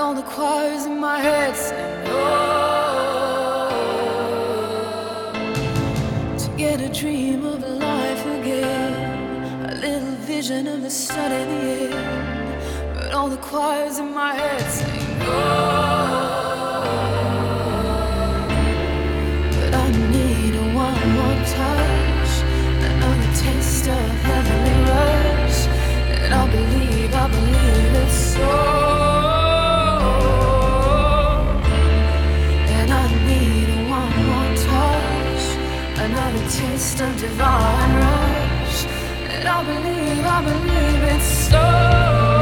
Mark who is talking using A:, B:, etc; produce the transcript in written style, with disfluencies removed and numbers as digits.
A: all the choirs in my head sing oh, to get a dream of life again, a little vision of the sun in the end. But all the choirs in my head sing oh, but I need one more touch, another taste of heavenly rush, and I believe it's so. Another taste of divine rush, and I believe it's so.